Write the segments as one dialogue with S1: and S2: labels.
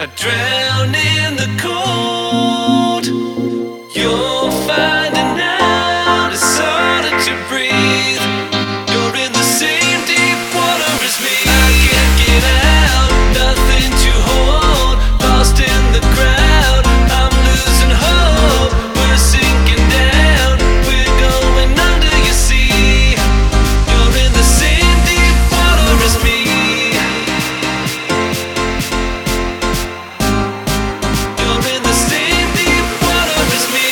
S1: I drown in the cold. You're finding out it's harder to breathe. You're in the same deep water as me. I can't get out, nothing to hold. Lost in the crowd, I'm losing hope. We're sinking down, we're going under, you see. You're in the same deep water as me. You're in the same deep water as me.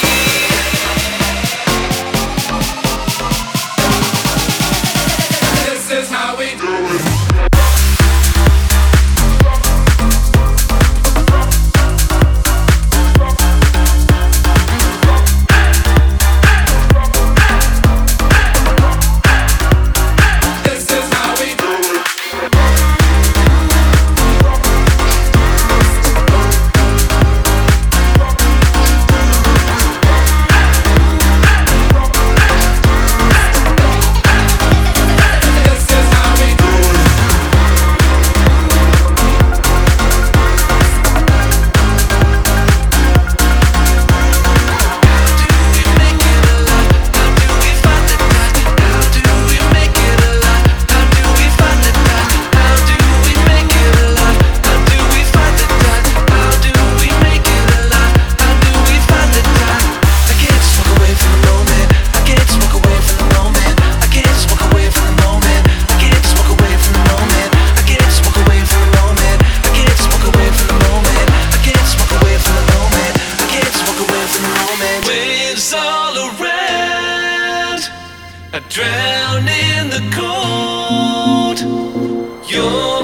S1: This is how we do it. This is how we do it. This is how we do it. Waves all around, I drown in the cold. You're